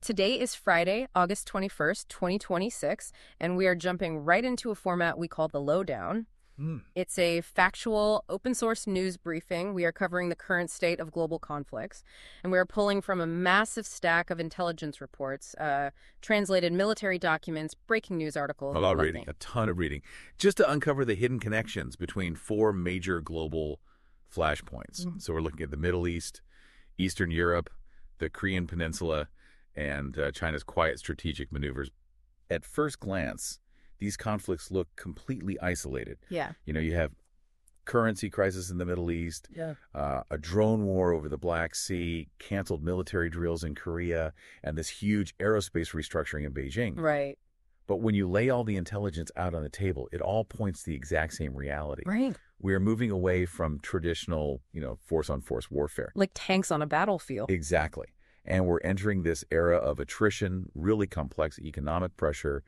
Today is Friday, August 21st, 2026, and we are jumping right into a format we call the Lowdown. It's a factual, open-source news briefing. We are covering the current state of global conflicts, and we are pulling from a massive stack of intelligence reports, translated military documents, breaking news articles. A lot of reading, a ton of reading, just to uncover the hidden connections between four major global flashpoints. So we're looking at the Middle East, Eastern Europe, the Korean Peninsula, and China's quiet strategic maneuvers. At first glance, these conflicts look completely isolated. Yeah. You know, you have currency crisis in the Middle East, a drone war over the Black Sea, canceled military drills in Korea, and this huge aerospace restructuring in Beijing. Right. But when you lay all the intelligence out on the table, it all points to the exact same reality. Right. We are moving away from traditional, force-on-force warfare. Like tanks on a battlefield. Exactly. And we're entering this era of attrition, really complex economic pressure,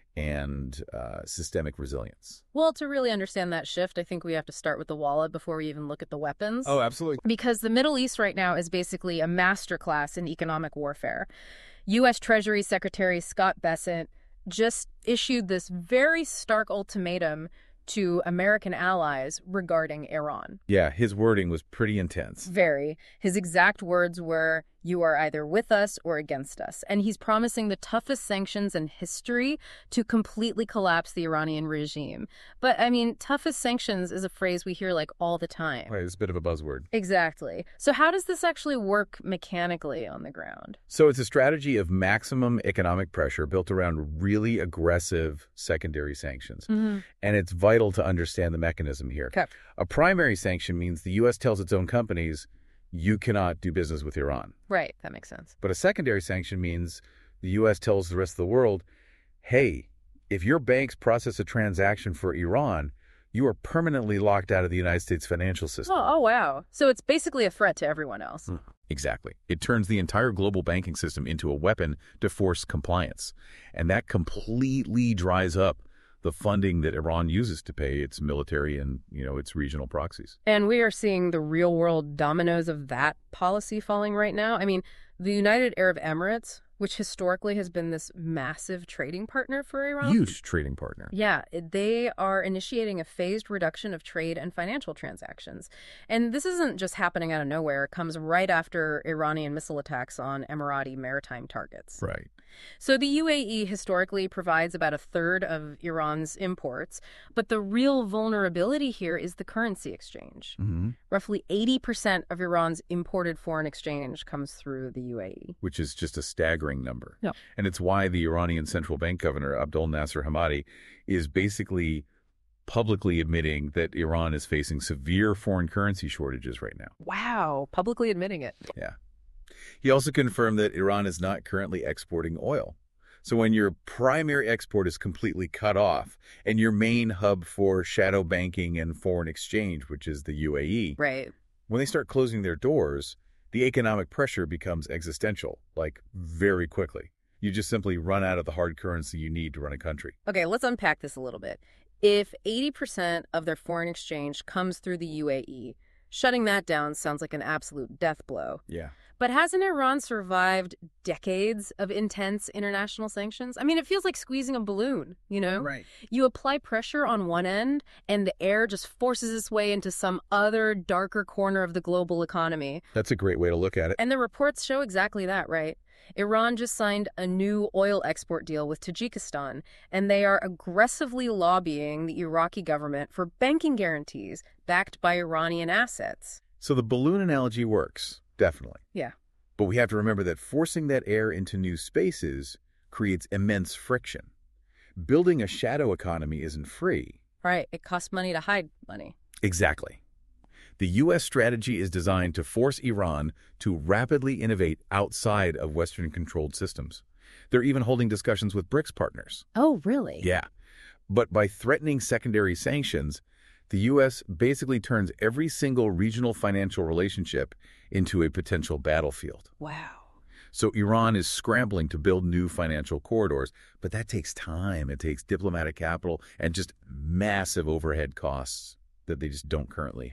and systemic resilience. Well, to really understand that shift, I think we have to start with the wallet before we even look at the weapons. Oh, absolutely. Because the Middle East right now is basically a masterclass in economic warfare. U.S. Treasury Secretary Scott Bessent just issued this very stark ultimatum to American allies regarding Iran. Yeah, his wording was pretty intense. Very. His exact words were, "You are either with us or against us." And he's promising the toughest sanctions in history to completely collapse the Iranian regime. But, I mean, toughest sanctions is a phrase we hear like all the time. Right, it's a bit of a buzzword. Exactly. So how does this actually work mechanically on the ground? So it's a strategy of maximum economic pressure built around really aggressive secondary sanctions. And it's vital to understand the mechanism here. Okay. A primary sanction means the U.S. tells its own companies, you cannot do business with Iran. Right. That makes sense. But a secondary sanction means the U.S. tells the rest of the world, hey, if your banks process a transaction for Iran, you are permanently locked out of the United States financial system. Oh, wow. So it's basically a threat to everyone else. Exactly. It turns the entire global banking system into a weapon to force compliance. And that completely dries up the funding that Iran uses to pay its military and, its regional proxies. And we are seeing the real-world dominoes of that policy falling right now. I mean, the United Arab Emirates, which historically has been this massive trading partner for Iran. Huge trading partner. Yeah, they are initiating a phased reduction of trade and financial transactions. And this isn't just happening out of nowhere. It comes right after Iranian missile attacks on Emirati maritime targets. Right. So the UAE historically provides about a third of Iran's imports, but the real vulnerability here is the currency exchange. Roughly 80% of Iran's imported foreign exchange comes through the UAE. Which is just a staggering number. Yeah. And it's why the Iranian central bank governor, Abdul Nasser Hamadi, is basically publicly admitting that Iran is facing severe foreign currency shortages right now. Wow, publicly admitting it. Yeah. He also confirmed that Iran is not currently exporting oil. So when your primary export is completely cut off and your main hub for shadow banking and foreign exchange, which is the UAE, Right. when they start closing their doors, the economic pressure becomes existential, like very quickly. You just simply run out of the hard currency you need to run a country. Okay, let's unpack this a little bit. If 80% of their foreign exchange comes through the UAE, shutting that down sounds like an absolute death blow. Yeah. But hasn't Iran survived decades of intense international sanctions? I mean, it feels like squeezing a balloon, Right. You apply pressure on one end, and the air just forces its way into some other darker corner of the global economy. That's a great way to look at it. And the reports show exactly that, right? Iran just signed a new oil export deal with Tajikistan, and they are aggressively lobbying the Iraqi government for banking guarantees backed by Iranian assets. So the balloon analogy works, definitely. Yeah. But we have to remember that forcing that air into new spaces creates immense friction. Building a shadow economy isn't free. Right. It costs money to hide money. Exactly. The U.S. strategy is designed to force Iran to rapidly innovate outside of Western-controlled systems. They're even holding discussions with BRICS partners. Oh, really? Yeah. But by threatening secondary sanctions, the U.S. basically turns every single regional financial relationship into a potential battlefield. Wow. So Iran is scrambling to build new financial corridors, but that takes time. It takes diplomatic capital and just massive overhead costs that they just don't currently have.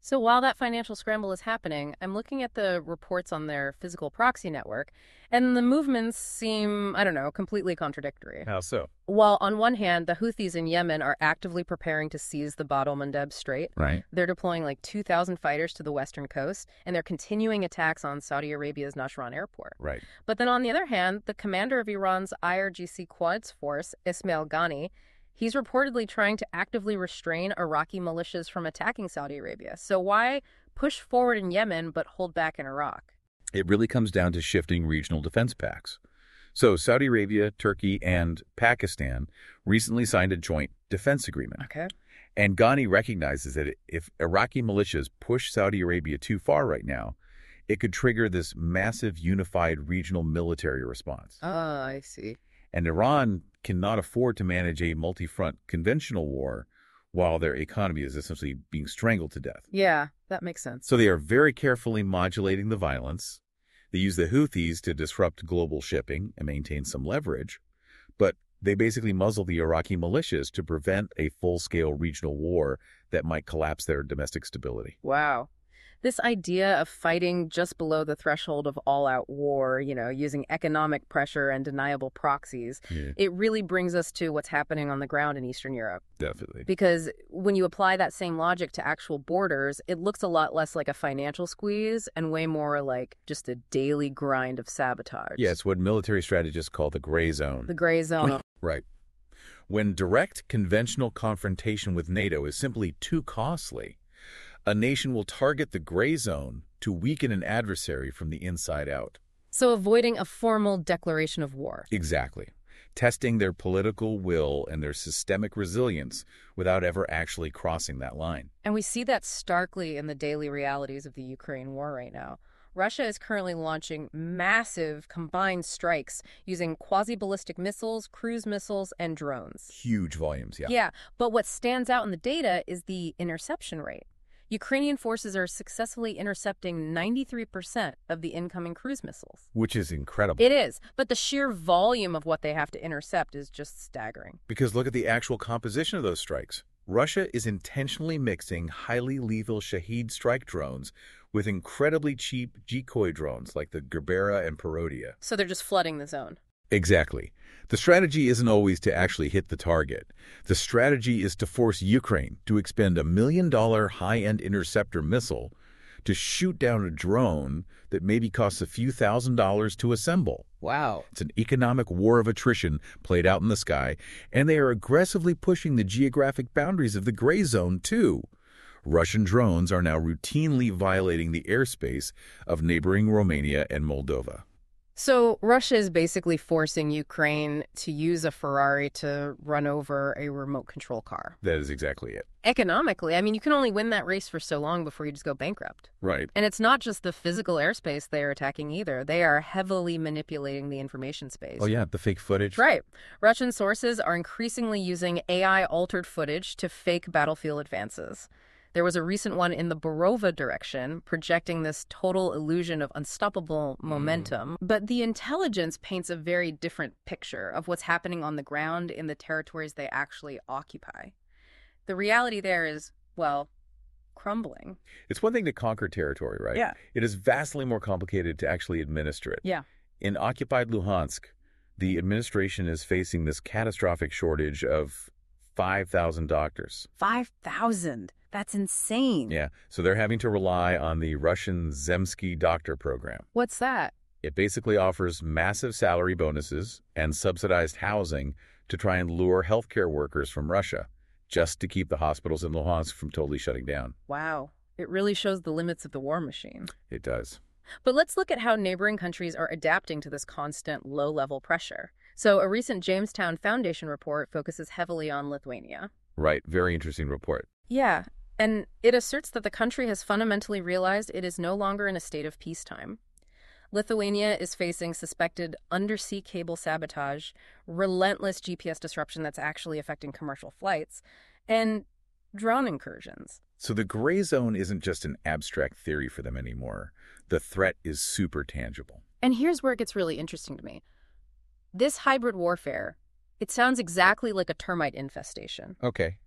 So while that financial scramble is happening, I'm looking at the reports on their physical proxy network, and the movements seem, I don't know, completely contradictory. How so? While on one hand, the Houthis in Yemen are actively preparing to seize the Bab el-Mandeb Strait, Right. they're deploying like 2,000 fighters to the western coast, and they're continuing attacks on Saudi Arabia's Nashran airport. Right. But then on the other hand, the commander of Iran's IRGC Quds Force, Ismail Ghani, he's reportedly trying to actively restrain Iraqi militias from attacking Saudi Arabia. So why push forward in Yemen but hold back in Iraq? It really comes down to shifting regional defense pacts. So Saudi Arabia, Turkey, and Pakistan recently signed a joint defense agreement. Okay. And Ghani recognizes that if Iraqi militias push Saudi Arabia too far right now, it could trigger this massive unified regional military response. Ah, I see. And Iran cannot afford to manage a multi-front conventional war while their economy is essentially being strangled to death. Yeah, that makes sense. So they are very carefully modulating the violence. They use the Houthis to disrupt global shipping and maintain some leverage, but they basically muzzle the Iraqi militias to prevent a full-scale regional war that might collapse their domestic stability. Wow. This idea of fighting just below the threshold of all-out war, using economic pressure and deniable proxies, it really brings us to what's happening on the ground in Eastern Europe. Definitely. Because when you apply that same logic to actual borders, it looks a lot less like a financial squeeze and way more like just a daily grind of sabotage. Yeah, it's what military strategists call the gray zone. The gray zone. Right. When direct conventional confrontation with NATO is simply too costly, a nation will target the gray zone to weaken an adversary from the inside out. So avoiding a formal declaration of war. Exactly. Testing their political will and their systemic resilience without ever actually crossing that line. And we see that starkly in the daily realities of the Ukraine war right now. Russia is currently launching massive combined strikes using quasi-ballistic missiles, cruise missiles, and drones. Huge volumes, yeah. Yeah, but what stands out in the data is the interception rate. Ukrainian forces are successfully intercepting 93% of the incoming cruise missiles. Which is incredible. It is, but the sheer volume of what they have to intercept is just staggering. Because look at the actual composition of those strikes. Russia is intentionally mixing highly lethal Shahed strike drones with incredibly cheap decoy drones like the Gerbera and Perodia. So they're just flooding the zone. Exactly. The strategy isn't always to actually hit the target. The strategy is to force Ukraine to expend $1 million high-end interceptor missile to shoot down a drone that maybe costs a few $1,000s to assemble. Wow. It's an economic war of attrition played out in the sky, and they are aggressively pushing the geographic boundaries of the gray zone, too. Russian drones are now routinely violating the airspace of neighboring Romania and Moldova. So Russia is basically forcing Ukraine to use a Ferrari to run over a remote control car. That is exactly it. Economically, you can only win that race for so long before you just go bankrupt. Right. And it's not just the physical airspace they are attacking either. They are heavily manipulating the information space. Oh, yeah, the fake footage. Right. Russian sources are increasingly using AI-altered footage to fake battlefield advances. There was a recent one in the Borova direction, projecting this total illusion of unstoppable momentum. But the intelligence paints a very different picture of what's happening on the ground in the territories they actually occupy. The reality there is, well, crumbling. It's one thing to conquer territory, right? Yeah. It is vastly more complicated to actually administer it. Yeah. In occupied Luhansk, the administration is facing this catastrophic shortage of 5,000 doctors. 5,000? That's insane. Yeah, so they're having to rely on the Russian Zemsky doctor program. What's that? It basically offers massive salary bonuses and subsidized housing to try and lure healthcare workers from Russia, just to keep the hospitals in Luhansk from totally shutting down. Wow. It really shows the limits of the war machine. It does. But let's look at how neighboring countries are adapting to this constant low-level pressure. So a recent Jamestown Foundation report focuses heavily on Lithuania. Right. Very interesting report. Yeah. And it asserts that the country has fundamentally realized it is no longer in a state of peacetime. Lithuania is facing suspected undersea cable sabotage, relentless GPS disruption that's actually affecting commercial flights, and drone incursions. So the gray zone isn't just an abstract theory for them anymore. The threat is super tangible. And here's where it gets really interesting to me. This hybrid warfare, it sounds exactly like a termite infestation. Okay.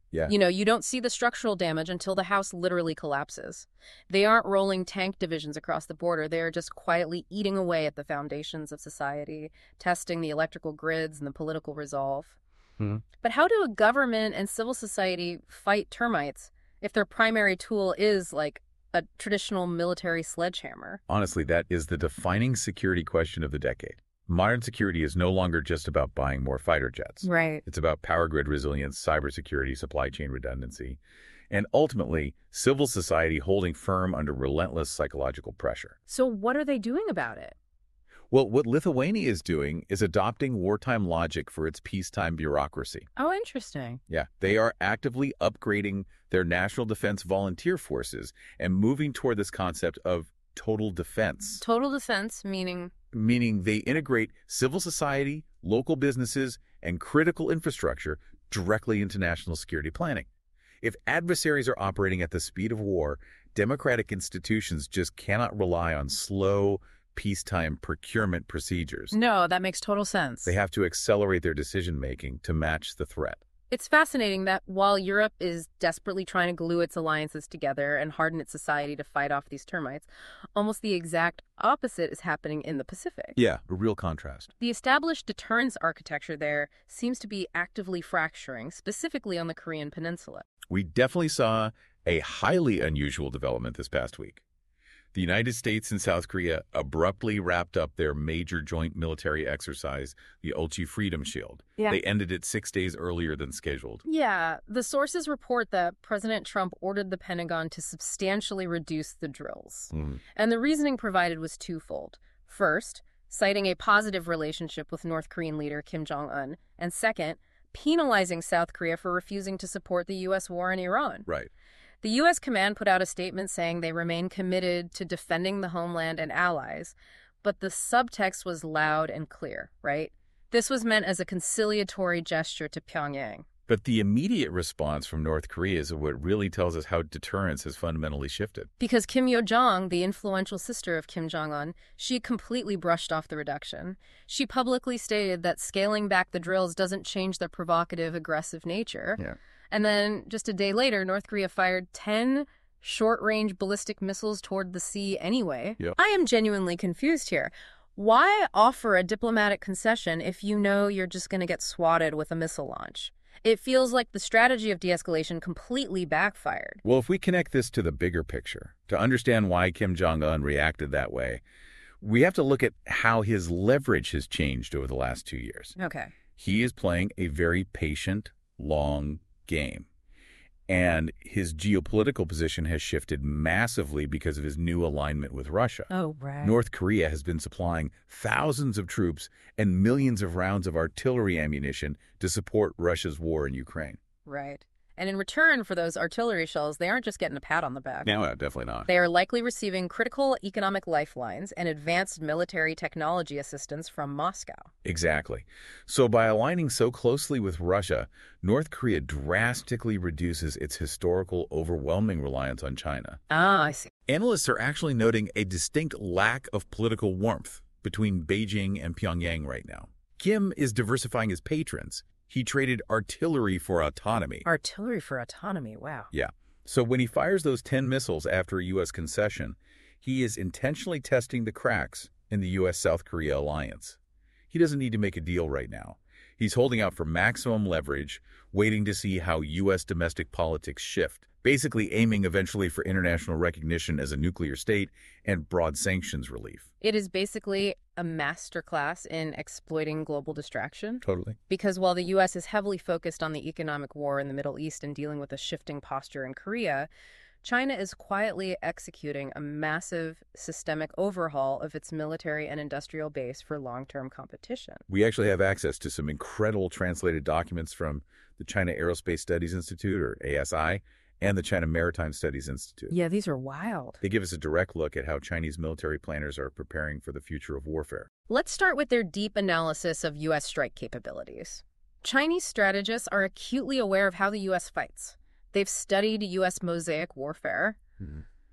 Yeah. You know, you don't see the structural damage until the house literally collapses. They aren't rolling tank divisions across the border. They are just quietly eating away at the foundations of society, testing the electrical grids and the political resolve. Mm-hmm. But how do a government and civil society fight termites if their primary tool is like a traditional military sledgehammer? Honestly, that is the defining security question of the decade. Modern security is no longer just about buying more fighter jets. Right. It's about power grid resilience, cybersecurity, supply chain redundancy, and ultimately, civil society holding firm under relentless psychological pressure. So what are they doing about it? Well, what Lithuania is doing is adopting wartime logic for its peacetime bureaucracy. Oh, interesting. Yeah, they are actively upgrading their national defense volunteer forces and moving toward this concept of total defense. Total defense, meaning? Meaning they integrate civil society, local businesses, and critical infrastructure directly into national security planning. If adversaries are operating at the speed of war, democratic institutions just cannot rely on slow, peacetime procurement procedures. No, that makes total sense. They have to accelerate their decision-making to match the threat. It's fascinating that while Europe is desperately trying to glue its alliances together and harden its society to fight off these termites, almost the exact opposite is happening in the Pacific. Yeah, a real contrast. The established deterrence architecture there seems to be actively fracturing, specifically on the Korean Peninsula. We definitely saw a highly unusual development this past week. The United States and South Korea abruptly wrapped up their major joint military exercise, the Ulchi Freedom Shield. Yeah. They ended it 6 days earlier than scheduled. Yeah, the sources report that President Trump ordered the Pentagon to substantially reduce the drills. And the reasoning provided was twofold. First, citing a positive relationship with North Korean leader Kim Jong-un, and second, penalizing South Korea for refusing to support the U.S. war in Iran. Right. The U.S. command put out a statement saying they remain committed to defending the homeland and allies, but the subtext was loud and clear, right? This was meant as a conciliatory gesture to Pyongyang. But the immediate response from North Korea is what really tells us how deterrence has fundamentally shifted. Because Kim Yo-jong, the influential sister of Kim Jong-un, she completely brushed off the reduction. She publicly stated that scaling back the drills doesn't change their provocative, aggressive nature. Yeah. And then just a day later, North Korea fired 10 short-range ballistic missiles toward the sea anyway. Yep. I am genuinely confused here. Why offer a diplomatic concession if you know you're just going to get swatted with a missile launch? It feels like the strategy of de-escalation completely backfired. Well, if we connect this to the bigger picture, to understand why Kim Jong-un reacted that way, we have to look at how his leverage has changed over the last 2 years. Okay. He is playing a very patient, long game. And his geopolitical position has shifted massively because of his new alignment with Russia. Oh, right. North Korea has been supplying thousands of troops and millions of rounds of artillery ammunition to support Russia's war in Ukraine. Right. And in return for those artillery shells, they aren't just getting a pat on the back. No, definitely not. They are likely receiving critical economic lifelines and advanced military technology assistance from Moscow. Exactly. So by aligning so closely with Russia, North Korea drastically reduces its historical overwhelming reliance on China. Ah, I see. Analysts are actually noting a distinct lack of political warmth between Beijing and Pyongyang right now. Kim is diversifying his patrons. He traded artillery for autonomy. Artillery for autonomy, wow. Yeah. So when he fires those 10 missiles after a U.S. concession, he is intentionally testing the cracks in the U.S.-South Korea alliance. He doesn't need to make a deal right now. He's holding out for maximum leverage, waiting to see how U.S. domestic politics shift, basically aiming eventually for international recognition as a nuclear state and broad sanctions relief. It is basically a masterclass in exploiting global distraction. Totally. Because while the U.S. is heavily focused on the economic war in the Middle East and dealing with a shifting posture in Korea, China is quietly executing a massive systemic overhaul of its military and industrial base for long-term competition. We actually have access to some incredible translated documents from the China Aerospace Studies Institute, or ASI, and the China Maritime Studies Institute. Yeah, these are wild. They give us a direct look at how Chinese military planners are preparing for the future of warfare. Let's start with their deep analysis of U.S. strike capabilities. Chinese strategists are acutely aware of how the U.S. fights. They've studied U.S. mosaic warfare.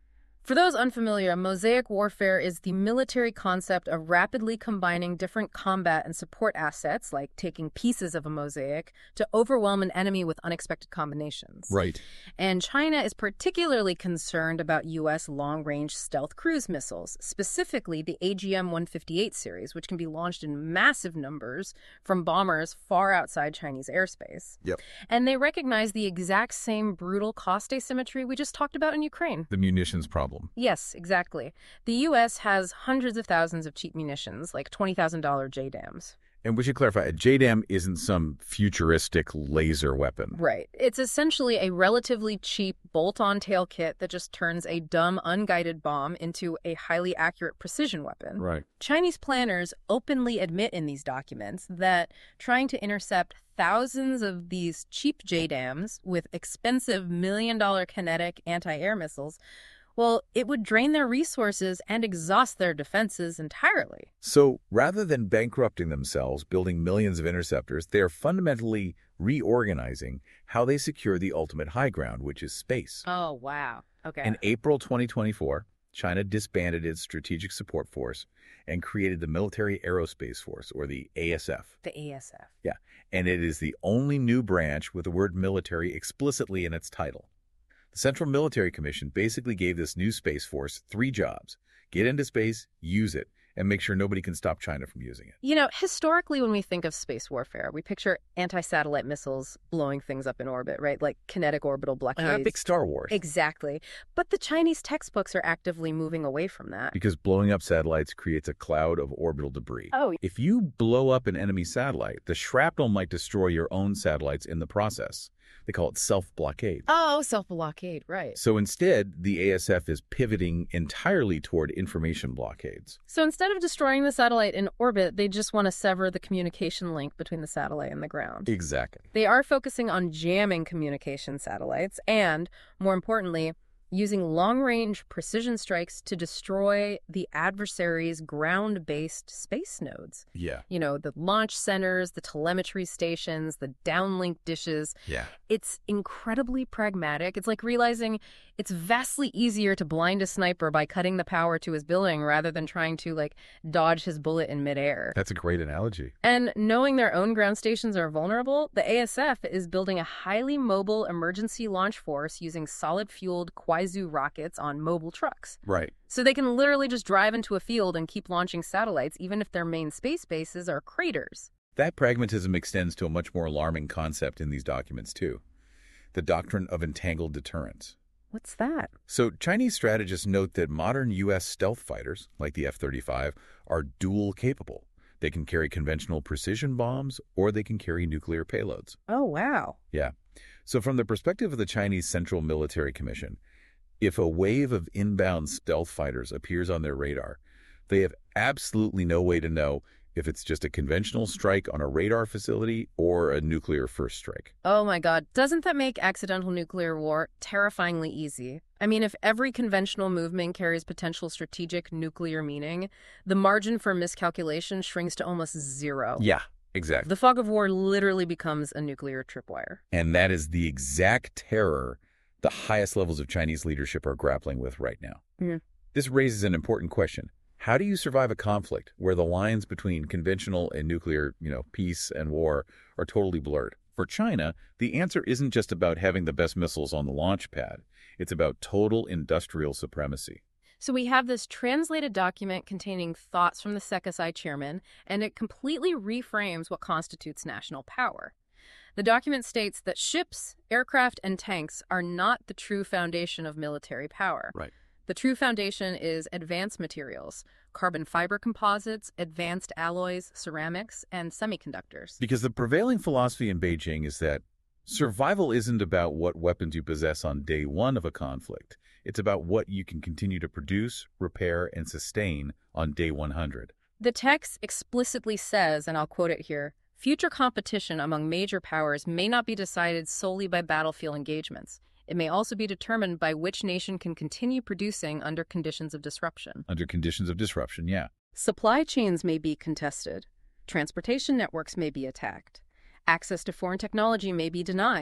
For those unfamiliar, mosaic warfare is the military concept of rapidly combining different combat and support assets, like taking pieces of a mosaic, to overwhelm an enemy with unexpected combinations. Right. And China is particularly concerned about U.S. long-range stealth cruise missiles, specifically the AGM-158 series, which can be launched in massive numbers from bombers far outside Chinese airspace. Yep. And they recognize the exact same brutal cost asymmetry we just talked about in Ukraine. The munitions problem. Yes, exactly. The U.S. has hundreds of thousands of cheap munitions, like $20,000 JDAMs. And we should clarify, a JDAM isn't some futuristic laser weapon. Right. It's essentially a relatively cheap bolt-on tail kit that just turns a dumb, unguided bomb into a highly accurate precision weapon. Right. Chinese planners openly admit in these documents that trying to intercept thousands of these cheap JDAMs with expensive million-dollar kinetic anti-air missiles, well, it would drain their resources and exhaust their defenses entirely. So rather than bankrupting themselves, building millions of interceptors, they are fundamentally reorganizing how they secure the ultimate high ground, which is space. Oh, wow. Okay. In April 2024, China disbanded its Strategic Support Force and created the Military Aerospace Force, or the ASF. The ASF. Yeah, and it is the only new branch with the word military explicitly in its title. The Central Military Commission basically gave this new Space Force 3 jobs: get into space, use it, and make sure nobody can stop China from using it. You know, historically, when we think of space warfare, we picture anti-satellite missiles blowing things up in orbit, right? Like kinetic orbital blockades. Big Star Wars. Exactly. But the Chinese textbooks are actively moving away from that. Because blowing up satellites creates a cloud of orbital debris. Oh. If you blow up an enemy satellite, the shrapnel might destroy your own satellites in the process. They call it self-blockade. Oh, self-blockade, right. So instead, the ASF is pivoting entirely toward information blockades. So instead of destroying the satellite in orbit, they just want to sever the communication link between the satellite and the ground. Exactly. They are focusing on jamming communication satellites and, more importantly, using long-range precision strikes to destroy the adversary's ground-based space nodes. Yeah. You know, the launch centers, the telemetry stations, the downlink dishes. Yeah. It's incredibly pragmatic. It's like realizing it's vastly easier to blind a sniper by cutting the power to his building rather than trying to, like, dodge his bullet in midair. That's a great analogy. And knowing their own ground stations are vulnerable, the ASF is building a highly mobile emergency launch force using solid-fueled Kuaizhou rockets on mobile trucks. Right. So they can literally just drive into a field and keep launching satellites, even if their main space bases are craters. That pragmatism extends to a much more alarming concept in these documents, too: the doctrine of entangled deterrence. What's that? So Chinese strategists note that modern U.S. stealth fighters, like the F-35, are dual capable. They can carry conventional precision bombs, or they can carry nuclear payloads. Oh, wow. Yeah. So from the perspective of the Chinese Central Military Commission, if a wave of inbound stealth fighters appears on their radar, they have absolutely no way to know if it's just a conventional strike on a radar facility or a nuclear first strike. Oh my God. Doesn't that make accidental nuclear war terrifyingly easy? I mean, if every conventional movement carries potential strategic nuclear meaning, the margin for miscalculation shrinks to almost zero. Yeah, exactly. The fog of war literally becomes a nuclear tripwire. And that is the exact terror the highest levels of Chinese leadership are grappling with right now. Mm-hmm. This raises an important question. How do you survive a conflict where the lines between conventional and nuclear, peace and war are totally blurred? For China, the answer isn't just about having the best missiles on the launch pad. It's about total industrial supremacy. So we have this translated document containing thoughts from the SECSI chairman, and it completely reframes what constitutes national power. The document states that ships, aircraft, and tanks are not the true foundation of military power. Right. The true foundation is advanced materials, carbon fiber composites, advanced alloys, ceramics, and semiconductors. Because the prevailing philosophy in Beijing is that survival isn't about what weapons you possess on day one of a conflict. It's about what you can continue to produce, repair, and sustain on day 100. The text explicitly says, and I'll quote it here, future competition among major powers may not be decided solely by battlefield engagements. It may also be determined by which nation can continue producing under conditions of disruption. Under conditions of disruption, yeah. Supply chains may be contested. Transportation networks may be attacked. Access to foreign technology may be denied.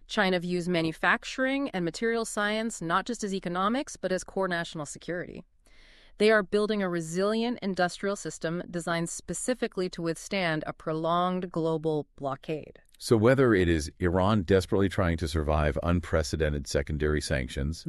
China views manufacturing and material science not just as economics, but as core national security. They are building a resilient industrial system designed specifically to withstand a prolonged global blockade. So whether it is Iran desperately trying to survive unprecedented secondary sanctions,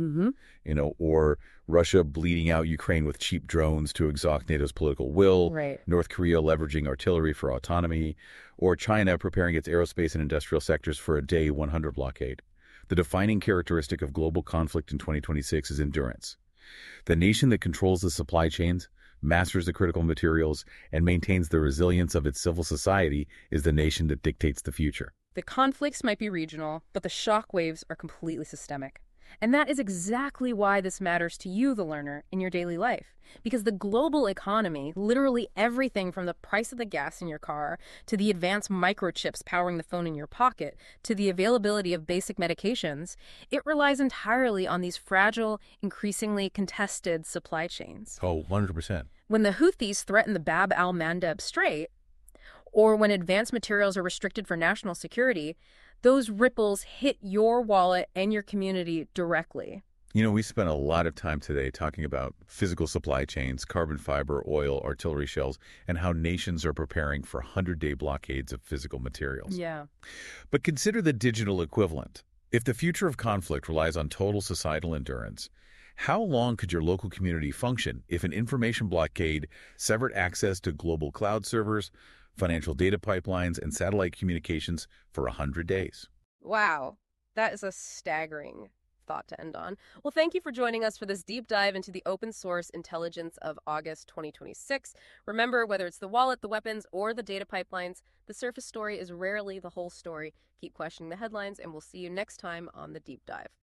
or Russia bleeding out Ukraine with cheap drones to exhaust NATO's political will, Right. North Korea leveraging artillery for autonomy, or China preparing its aerospace and industrial sectors for a Day 100 blockade, the defining characteristic of global conflict in 2026 is endurance. The nation that controls the supply chains, masters the critical materials, and maintains the resilience of its civil society is the nation that dictates the future. The conflicts might be regional, but the shock waves are completely systemic. And that is exactly why this matters to you, the learner, in your daily life. Because the global economy, literally everything from the price of the gas in your car, to the advanced microchips powering the phone in your pocket, to the availability of basic medications, it relies entirely on these fragile, increasingly contested supply chains. Oh, 100%. When the Houthis threaten the Bab al-Mandeb Strait, or when advanced materials are restricted for national security, those ripples hit your wallet and your community directly. We spent a lot of time today talking about physical supply chains, carbon fiber, oil, artillery shells, and how nations are preparing for 100-day blockades of physical materials. Yeah. But consider the digital equivalent. If the future of conflict relies on total societal endurance, how long could your local community function if an information blockade severed access to global cloud servers, financial data pipelines, and satellite communications for 100 days? Wow, that is a staggering thought to end on. Well, thank you for joining us for this deep dive into the open source intelligence of August 2026. Remember, whether it's the wallet, the weapons, or the data pipelines, the surface story is rarely the whole story. Keep questioning the headlines, and we'll see you next time on The Deep Dive.